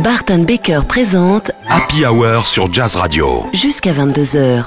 Bart & Baker présente Happy Hour sur Jazz Radio. Jusqu'à 22h.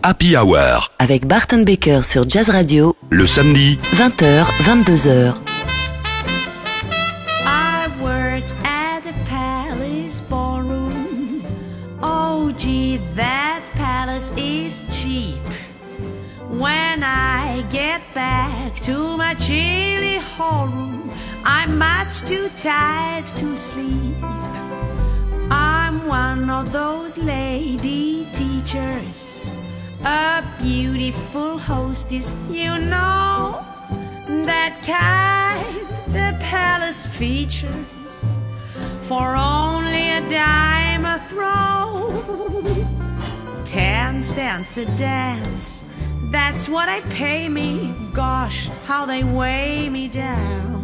Happy Hour. Avec Barton Baker sur Jazz Radio, Le samedi, 20h, 22h. I worked at the Palace Ballroom. Oh gee, that palace is cheap. When I get back to my chilly hall room, I'm much too tired to sleep. I'm one of those lady teachers, a beautiful hostess, you know, that kind the palace features for only a dime a throw. 10 cents a dance, that's what I pay me. Gosh, how they weigh me down.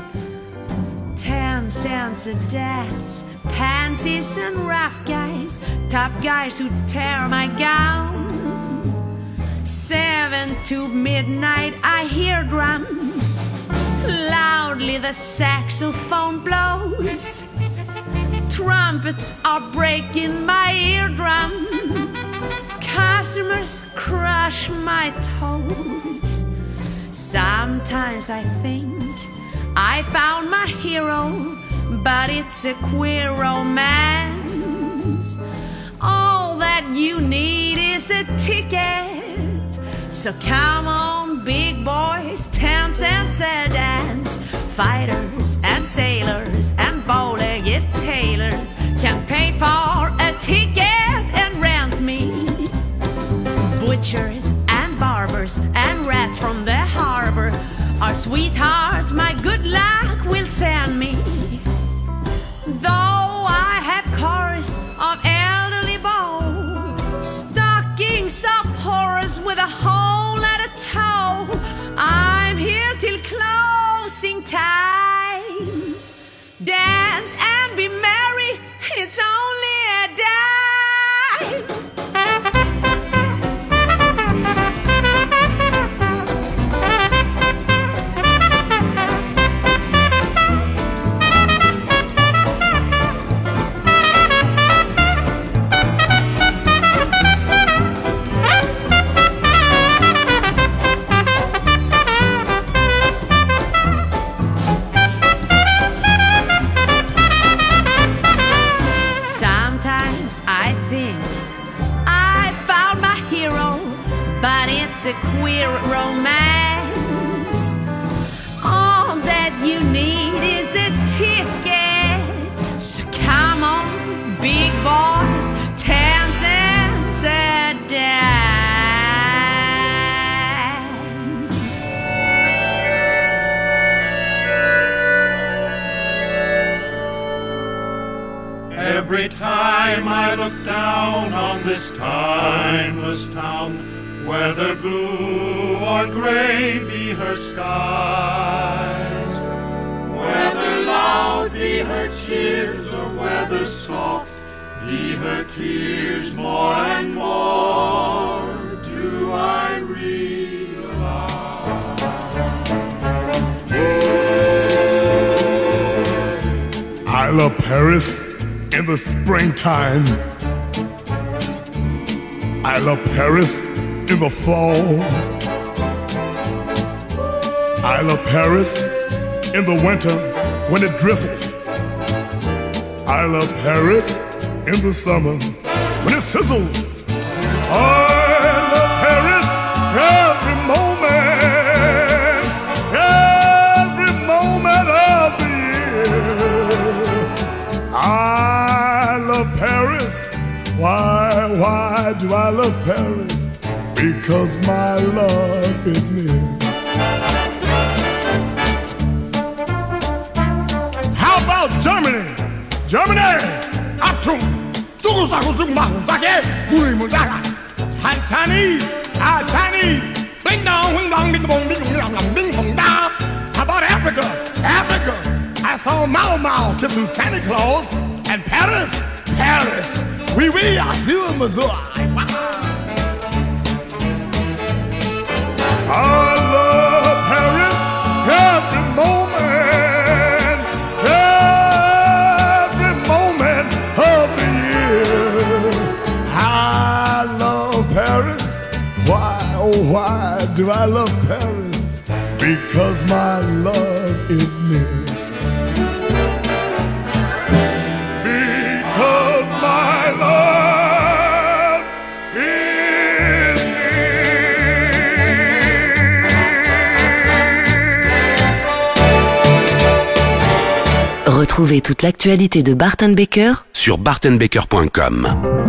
10 cents a dance, pansies and rough guys, tough guys who tear my gown. 7 to midnight I hear drums, loudly the saxophone blows. Trumpets are breaking my eardrum, customers crush my toes. Sometimes I think I found my hero, but it's a queer romance. All that you need is a ticket, so come on big boys, 10 cents a dance. Fighters and sailors and bow-legged tailors can pay for a ticket and rent me. Butchers and barbers and rats from the harbor, our sweetheart, my good luck will send me. Though I have chorus of elderly beaux, stockings of porous with a hole at a toe, I'm here till closing time. Dance and be merry, it's only a dime. But it's a queer romance. All that you need is a ticket, so come on, big boys, 10 cents a dance. Every time I look down on this timeless town, whether blue or gray be her skies, whether loud be her cheers or whether soft be her tears, more and more do I realize. I love Paris in the springtime. I love Paris in the fall. I love Paris in the winter when it drizzles. I love Paris in the summer when it sizzles. I love Paris every moment of the year. I love Paris. Why do I love Paris? Because my love is near. How about Germany? Germany! Chinese! Bing dong, wing dong, ding bong, ding dong, ding bong, da. How about Africa? Africa! I saw Mao Mao kissing Santa Claus. And Paris! Oui, I see you, Missouri. Wow! I love Paris every moment of the year. I love Paris do I love Paris? Because my love is near. Because my love is near. Retrouvez toute l'actualité de Bart & Baker sur bartandbaker.com.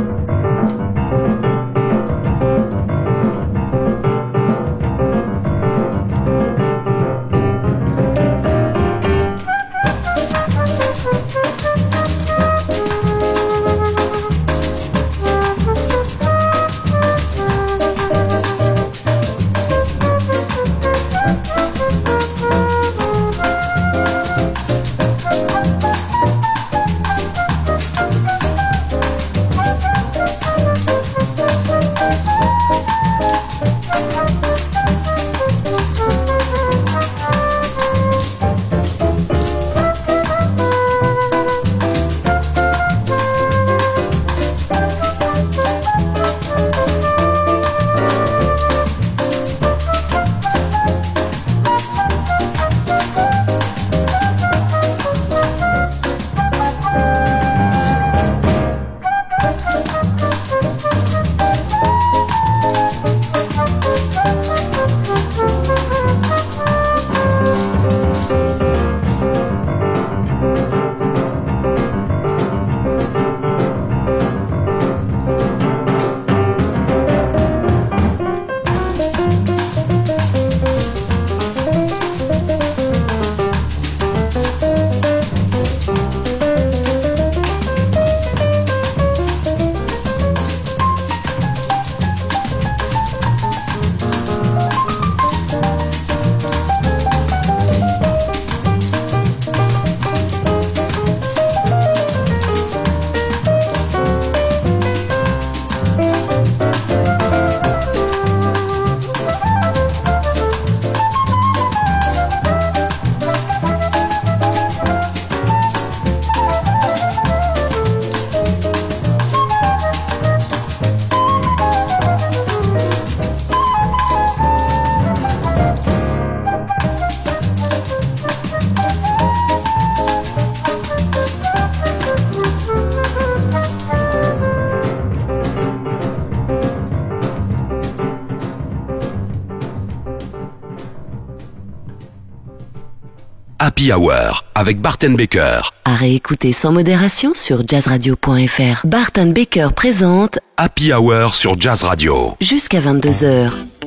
Happy Hour avec Bart & Baker. À réécouter sans modération sur jazzradio.fr. Bart & Baker présente Happy Hour sur Jazz Radio. Jusqu'à 22h.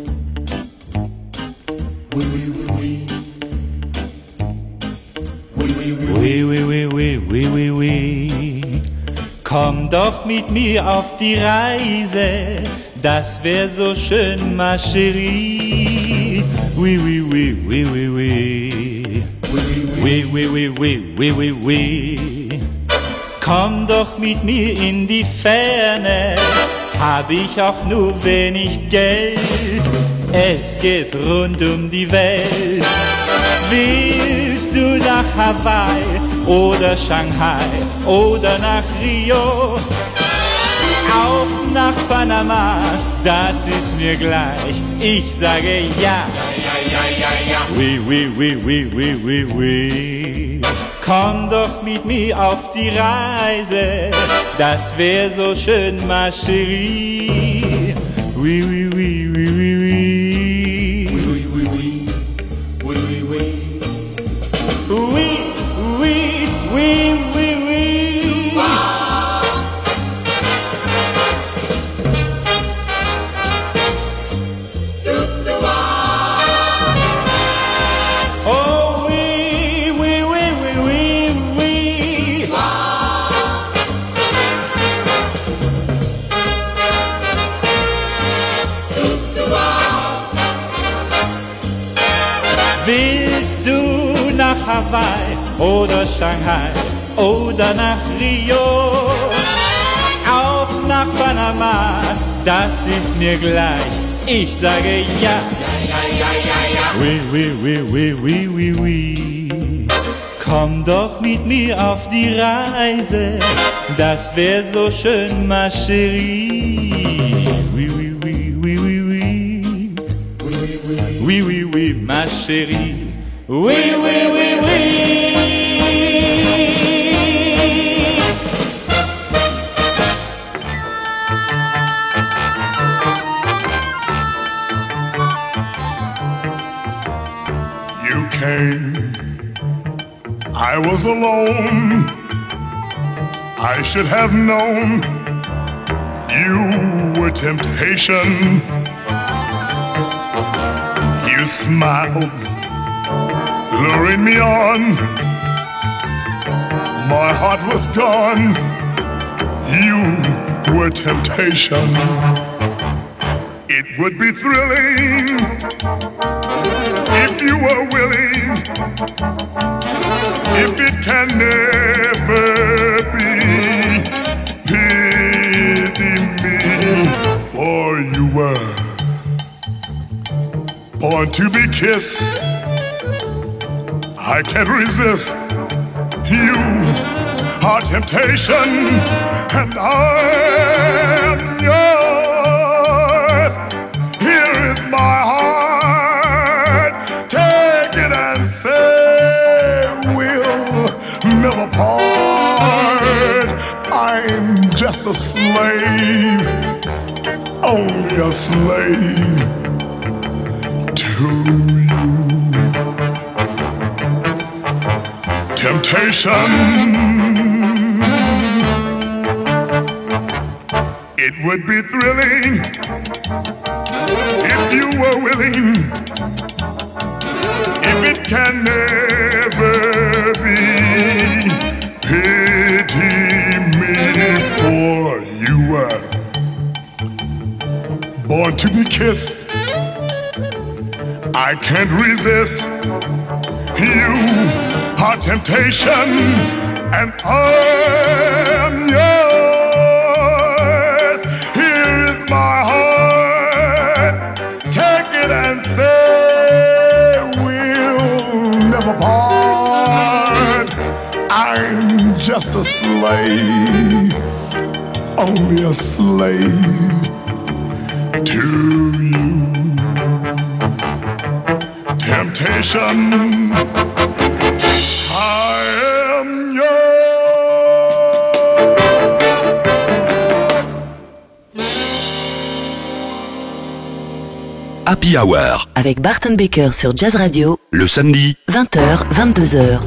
Oui, oui, oui, oui, oui, oui, oui. Komm doch mit mir auf die Reise, das wär so schön, ma chérie. Oui, oui, oui, oui, oui, oui. Oui, oui, oui, oui, oui, oui, oui. Komm doch mit mir in die Ferne, hab ich auch nur wenig Geld. Es geht rund um die Welt. Willst du nach Hawaii oder Shanghai oder nach Rio? Auch nach Panama, das ist mir gleich. Ich sage ja. Oui, oui, oui, oui, oui, oui, oui. Komm doch mit mir auf die Reise, das wär so schön, ma chérie. Oui, oui, oui, oui, oui, oui. Oui, oui, oui, oui, oui, oui. Oui, oui, oui, oui, oui. Oh oui, oui, oui, oui, oui, oui. Willst du nach Hawaii oder Shanghai oder nach Rio? Auch nach Panama, das ist mir gleich. Ich sage ja. Oui, oui, oui, oui, oui, oui, oui. Komm doch mit mir auf die Reise, das wär so schön, ma chérie. Oui, oui, oui, oui, oui, oui. Oui, oui, oui. ma chérie. Oui, oui, oui, oui. You came, I was alone. I should have known you were temptation. You smiled, luring me on. My heart was gone. You were temptation. It would be thrilling if you were willing. If it can never be, pity me, for you were born to be kissed. I can't resist. You are temptation, and I'm yours. Here is my heart. Take it and say we'll never part. I'm just a slave, only a slave to you. Temptation, it would be thrilling if you were willing. If it can never be, pity me, for you were born to be kissed. I can't resist. You are temptation, and I'm yours. Here is my heart. Take it and say we'll never part. I'm just a slave, only a slave to you. Temptation, I am yours. Happy Hour. Avec Bart & Baker sur Jazz Radio. Le samedi, 20h, 22h.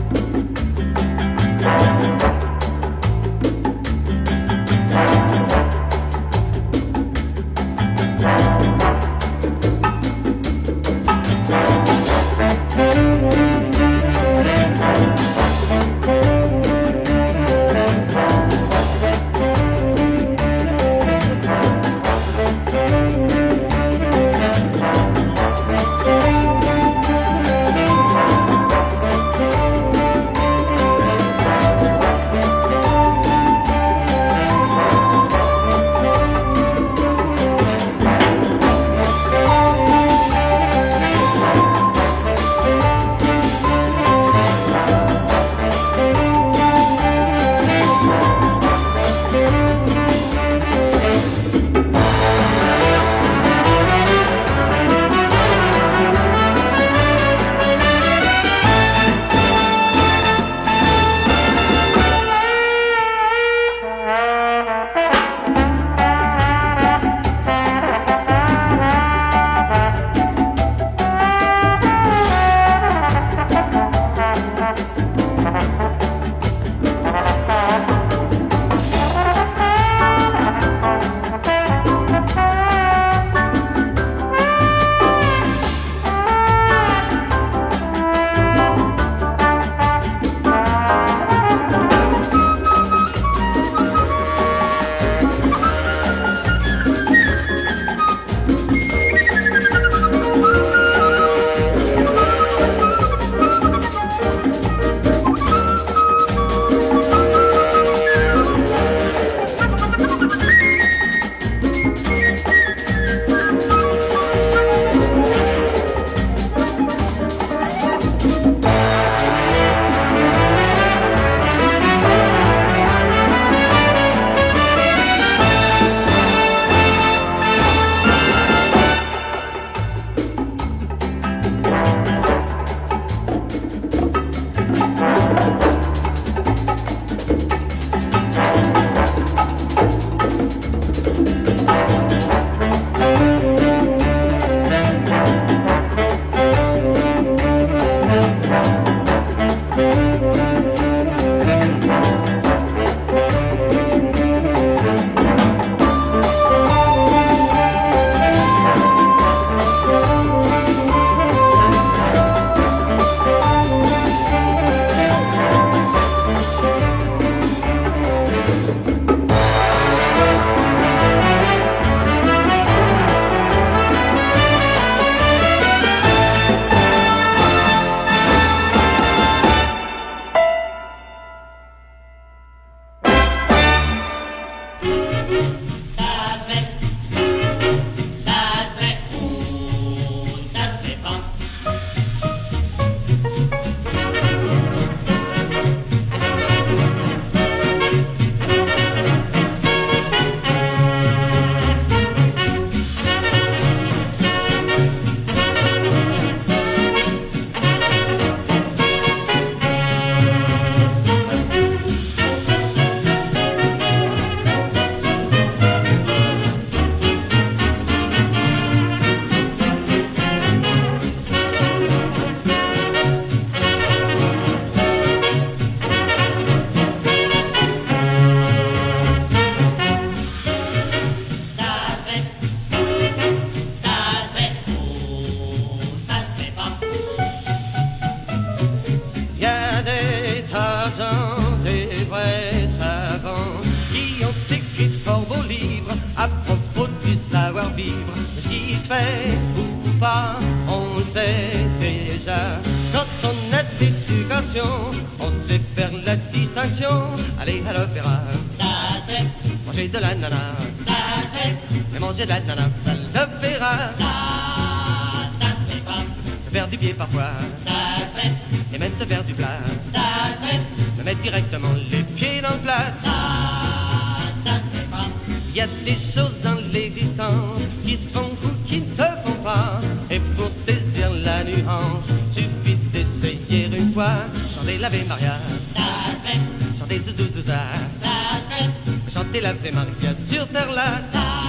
ont écrit de fort beaux livres à propos du savoir-vivre. Ce qui se fait ou pas, on le sait déjà. Quand on a d'éducation, on sait faire la distinction. Aller à l'opéra, ça c'est manger de l'ananas, ça c'est mais manger de l'ananas à l'opéra, ça c'est pas se faire du pied parfois, ça c'est et même se faire du plat, ça c'est me mettre directement les pieds dans le plat, ça c'est pas. Il y a des choses dans l'existence qui se font ou qui ne se font pas. Et pour saisir la nuance, suffit d'essayer une fois. Chanter l'Ave Maria, chanter Zouzouza, chanter l'Ave Maria sur ce terre-là.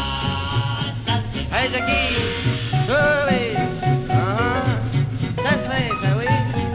Hey Jackie, oh oui, ça se fait ça oui.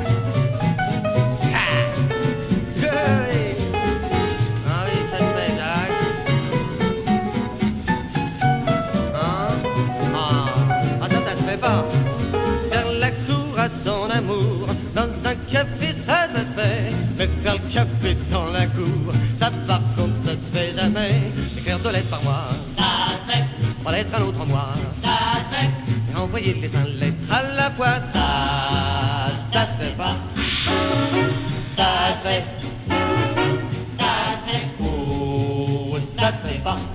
Faire la cour à son amour, dans un café ça se fait, mais faire le café dans la cour, ça par contre ça se fait jamais. Écrire 2 lettres par mois, ça se fait, 3 lettres un autre mois, ça se fait, et envoyer les 5 lettres à la fois, ça se fait pas, ça se fait, oh, ça se fait pas.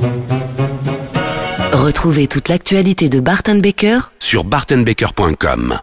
Retrouvez toute l'actualité de Bart & Baker sur bartandbaker.com.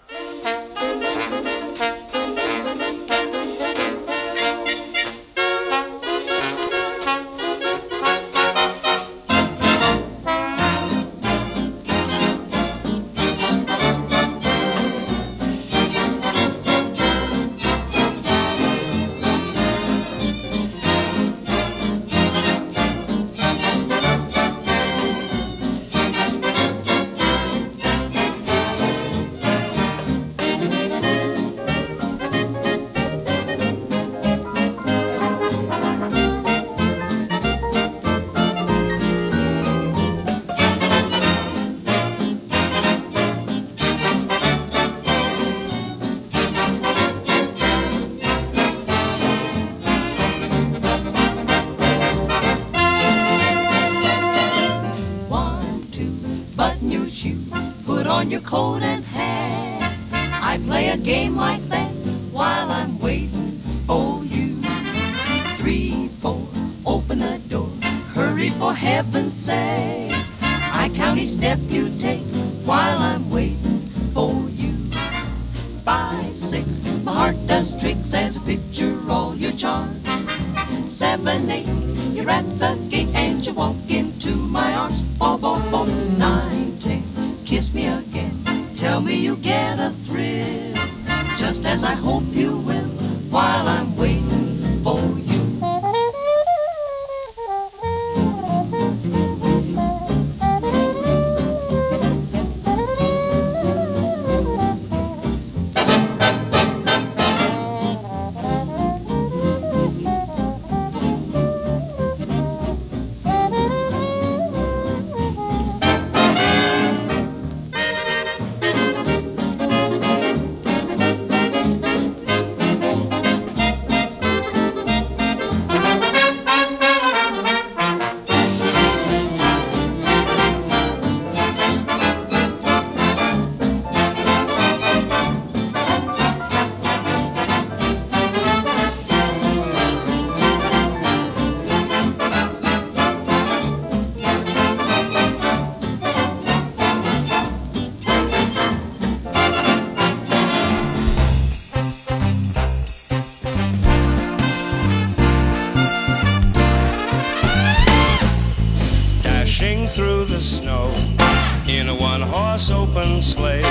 Open sleigh,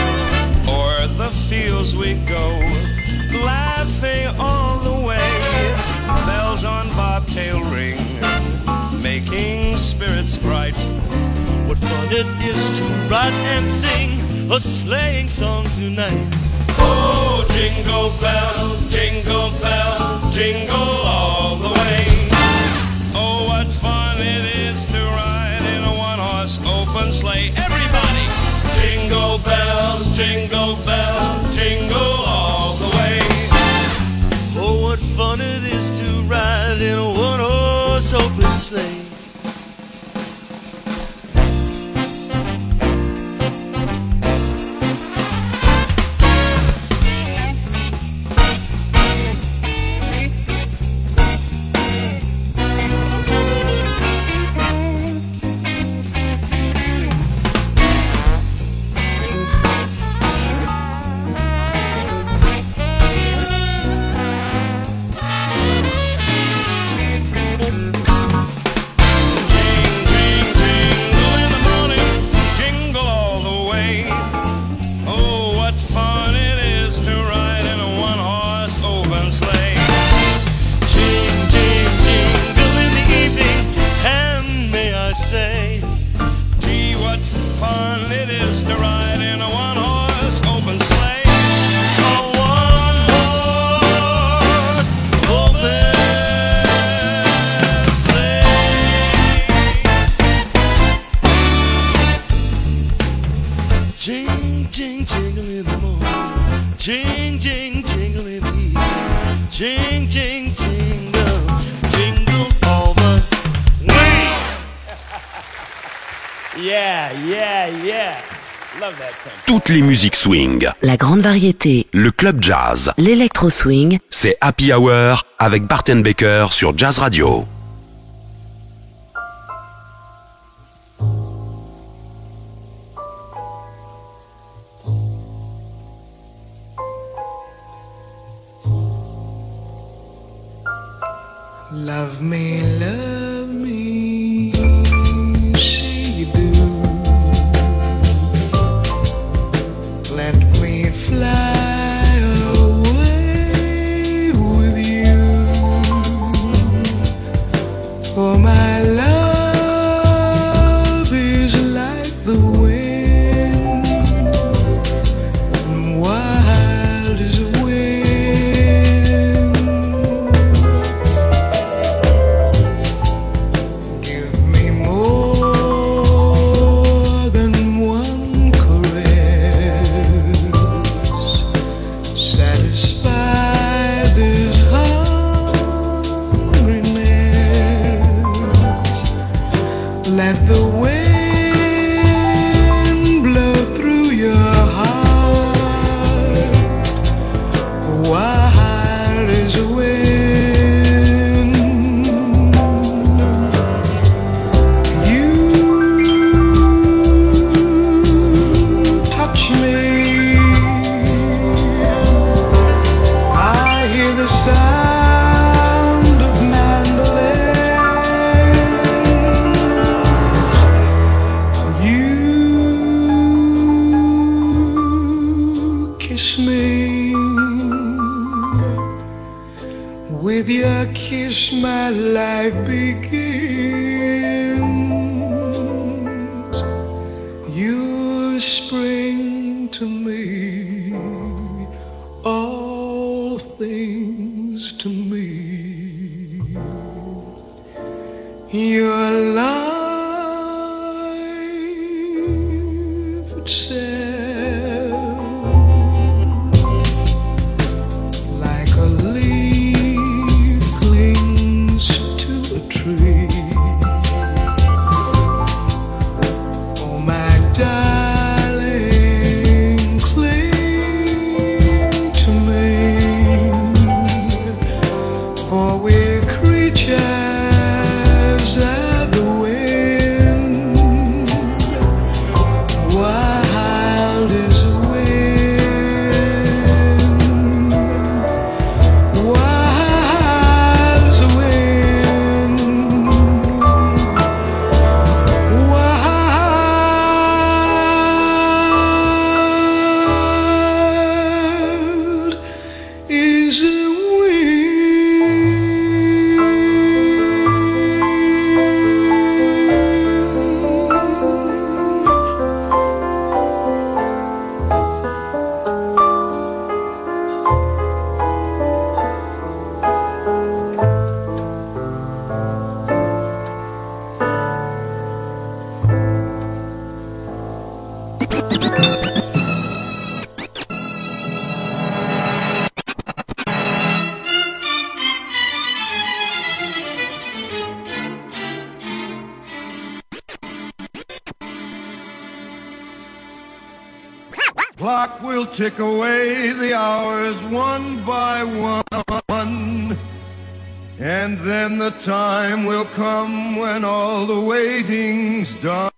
o'er the fields we go, laughing all the way. Bells on bobtail ring, making spirits bright. What fun it is to ride and sing a sleighing song tonight. Oh, jingle bells, jingle all the way. Oh, what fun it is to ride in a one-horse open sleigh. Everybody! Jingle bells, jingle all the way. Oh, what fun it is to ride in a one-horse open open sleigh. Toutes les musiques swing. La grande variété. Le club jazz. L'électro swing. C'est Happy Hour avec Bart & Baker sur Jazz Radio. Love me, say you do. Let me fly away with you. For my love is like the wind, and wild as a wind. Give me more than one caress. Satisfy this hungriness. Let the wind blow through your heart. Wild as a wind. You touch me. I hear the sound of mandolins. You kiss me. With your kiss my life begins. You spring to me, all things to me. Your life itself, like a leaf clings to a tree. Oh my darling, cling to me, for we're creatures of the wind. Clock will tick away the hours one by one, and then the time will come when all the waiting's done.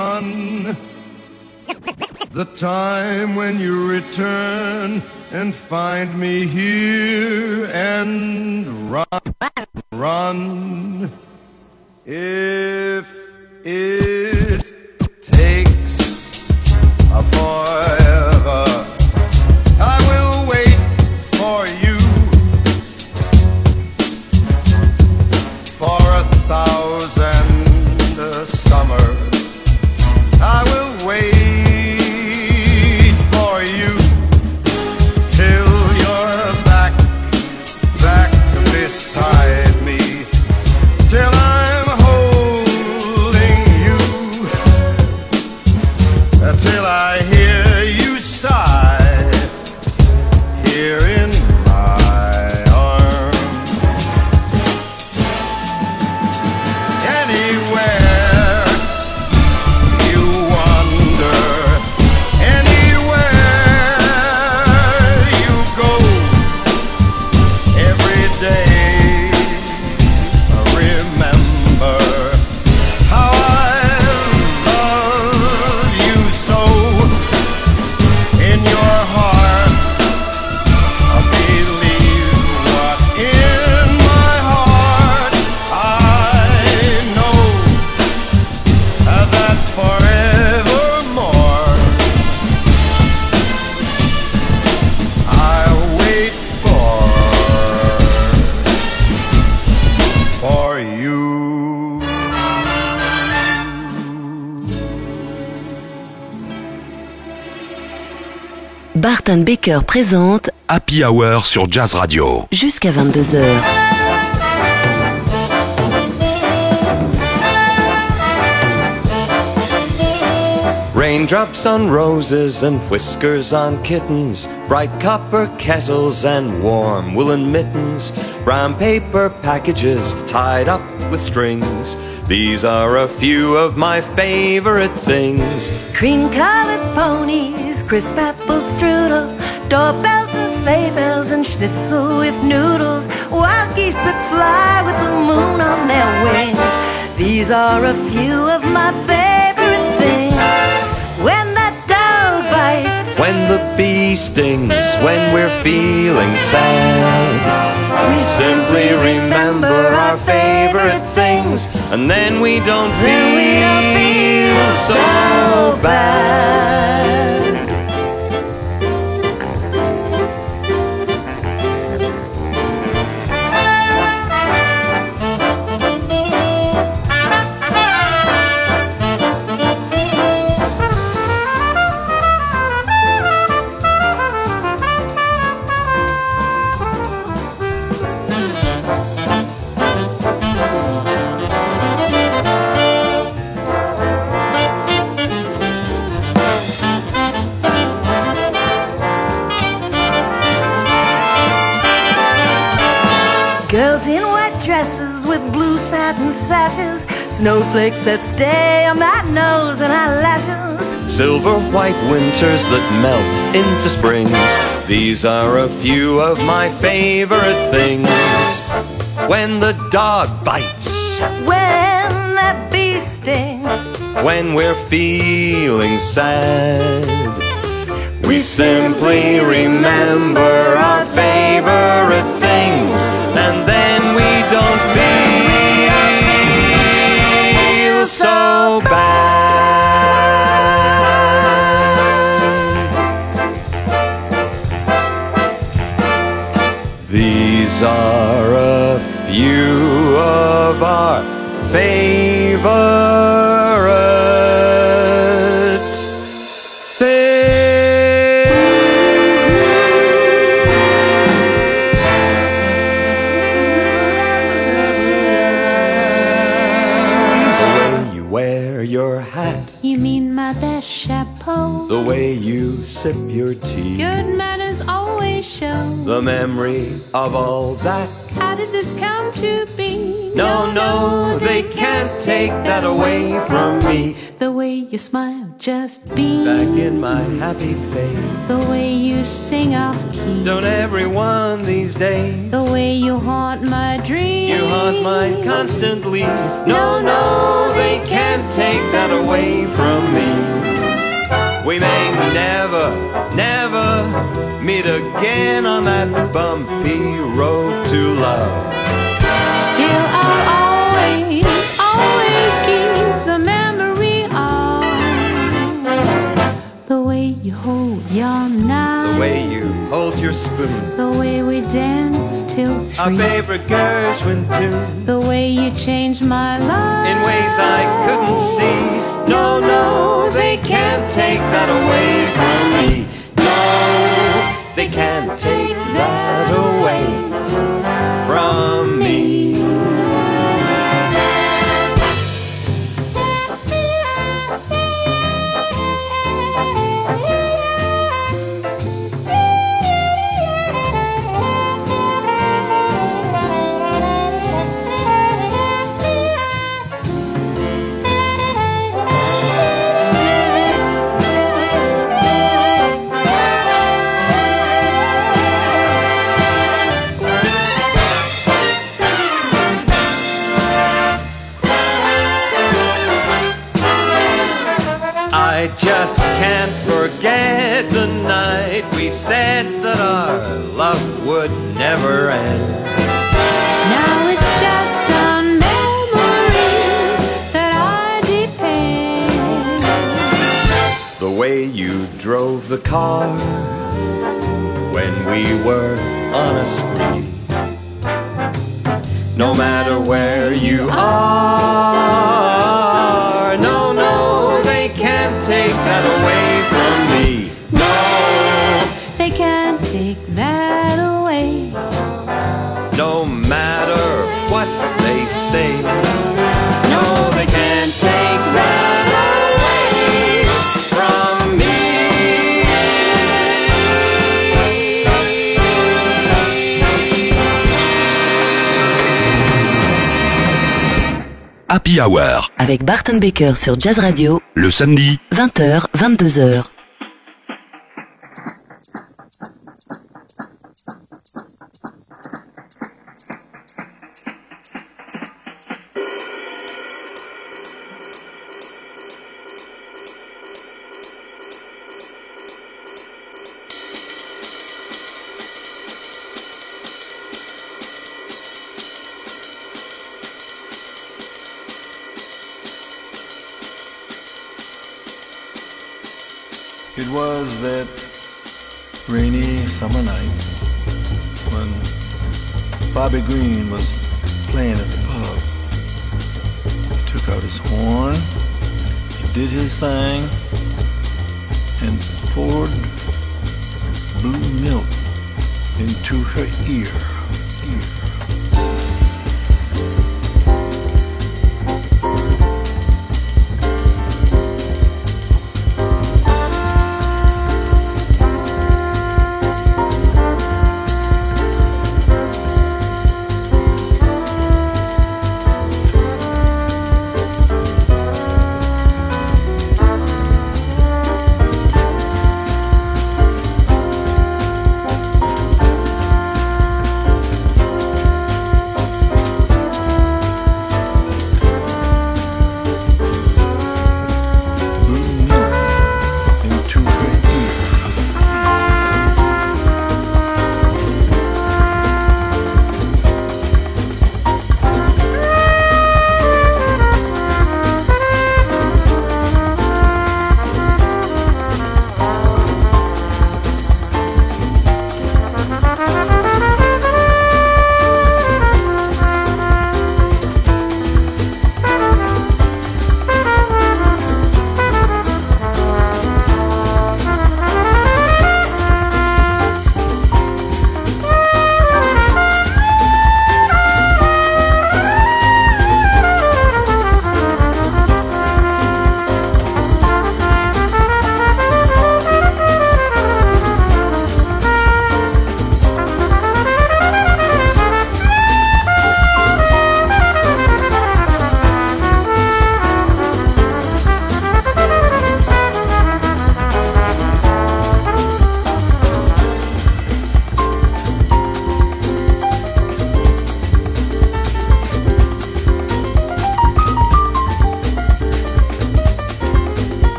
The time when you return and find me here and run. If it takes a forever, I will wait for you for 1,000 summers. I will wait for you till you're back beside me, till I'm holding you, till I hear you sigh here in my arms. Anywhere you wander, anywhere you go, every day remember how I love you so. In your heart, believe what in my heart I know, that forevermore I'll wait for you. Bart and Baker présente Happy Hour sur Jazz Radio. jusqu'à 22h. Raindrops on roses and whiskers on kittens, bright copper kettles and warm woolen mittens, brown paper packages tied up with strings. These are a few of my favorite things. Cream-colored ponies, crisp apple strudel, doorbells and sleigh bells and schnitzel with noodles, wild geese that fly with the moon on their wings. These are a few of my favorite things. When that dog bites, When the bee stings, when we're feeling sad, we simply remember our favorite things, and then we don't feel so bad. girls in white dresses with blue satin sashes, snowflakes that stay on my nose and eyelashes, silver white winters that melt into springs. These are a few of my favorite things. When the dog bites, when that bee stings, when we're feeling sad, we simply remember our favorite things, and then we don't feel so bad. These are a few of our favorite things. The way you wear your hat, You mean my best chapeau? the way you sip your tea, Good manners always show. the memory of all that. How did this come to be? No, no, they can't take that away from me. The way you smile just beams back in my happy face. The way you sing off key. Don't everyone these days? The way you haunt my dreams. You haunt mine constantly. No, no, they can't take that away from me. We may never, never meet again on that bumpy road to love. Still I'll always, always keep the memory of the way you hold your knife, the way you hold your spoon, the way we danced till 3, our favorite Gershwin tune, the way you changed my life in ways I couldn't see. No, no, they can't take that away from me. No, they can't take that away from me. I just can't forget the night we said that our love would never end. Now it's just on memories that I depend. The way you drove the car when we were on a spree. No matter where you are, no, no, they can't take that away from me. No, they can't take that away. No matter what they say, no, they can't take that away from me. Happy Hour avec Barton Baker sur Jazz Radio, le samedi 20h, 22h. It was that rainy summer night when Bobby Green was playing at the pub. He took out his horn, he did his thing, and poured blue milk into her ear.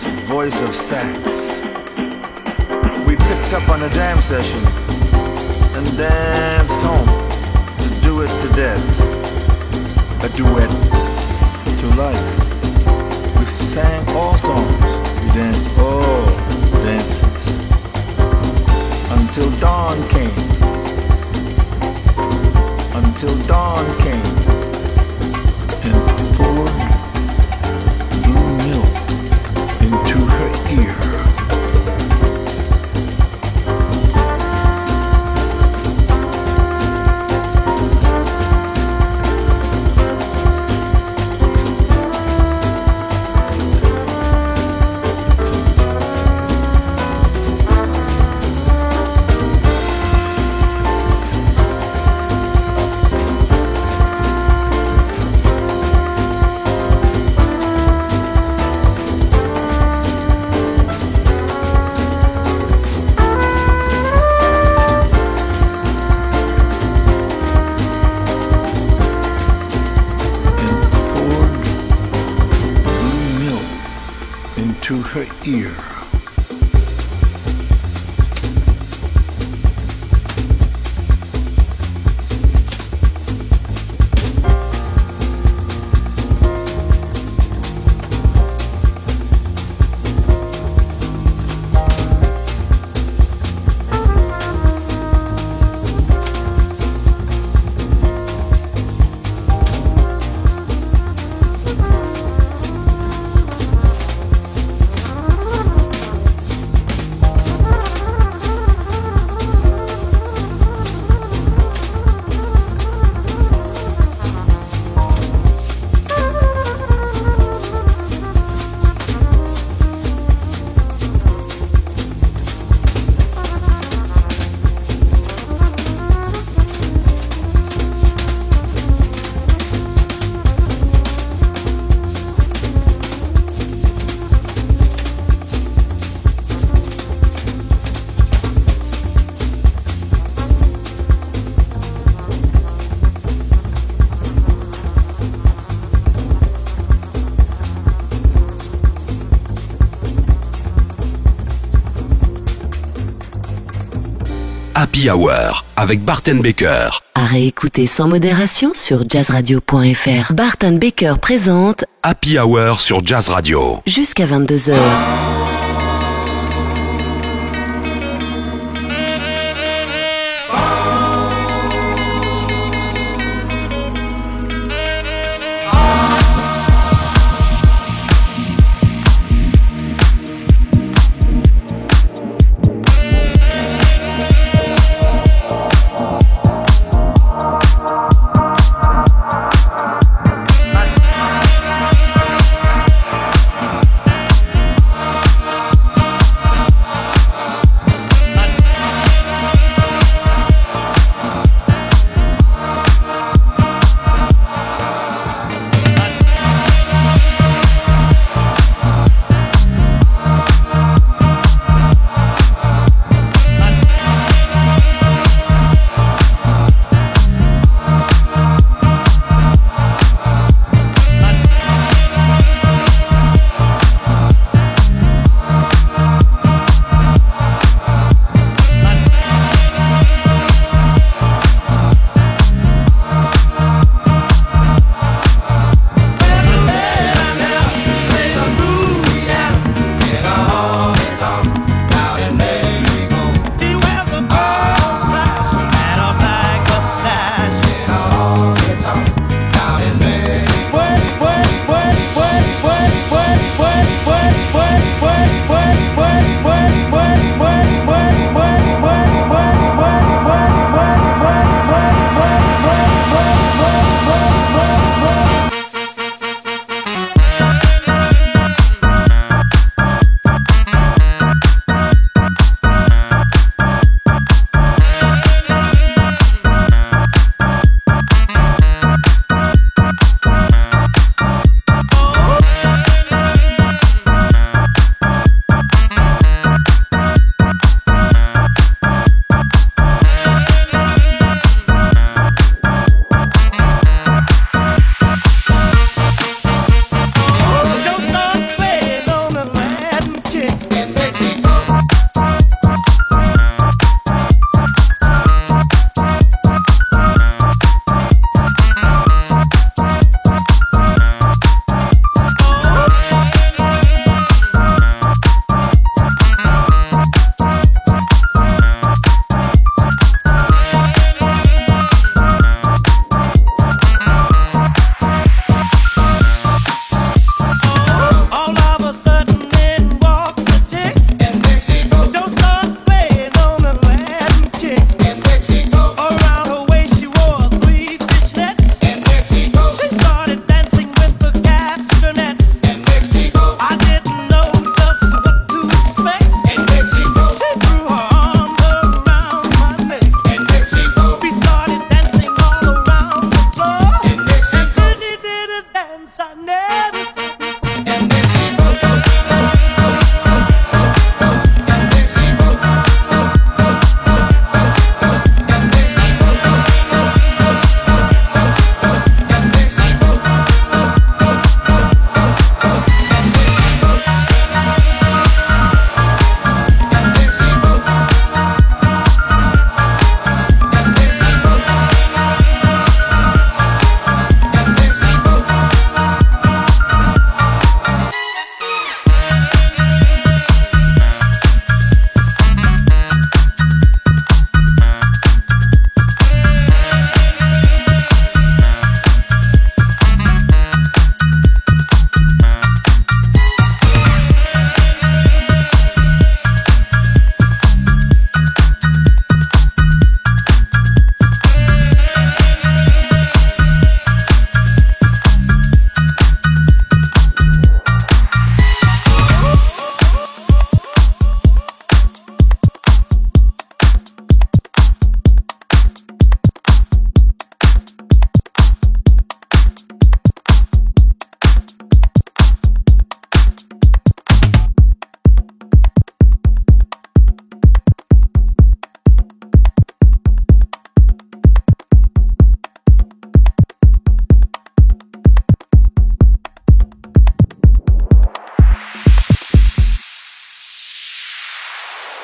voice of sax. We picked up on a jam session and danced home to do it to death. A duet to life. We sang all songs. We danced all dances until dawn came. Until dawn came and poured blue milk into her ear. To her ear. Happy Hour avec Bart&' Baker. À réécouter sans modération sur jazzradio.fr. Bart&' Baker présente Happy Hour sur Jazz Radio. Jusqu'à 22h.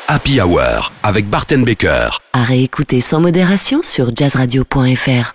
Happy Hour avec Bart & Baker. À réécouter sans modération sur jazzradio.fr.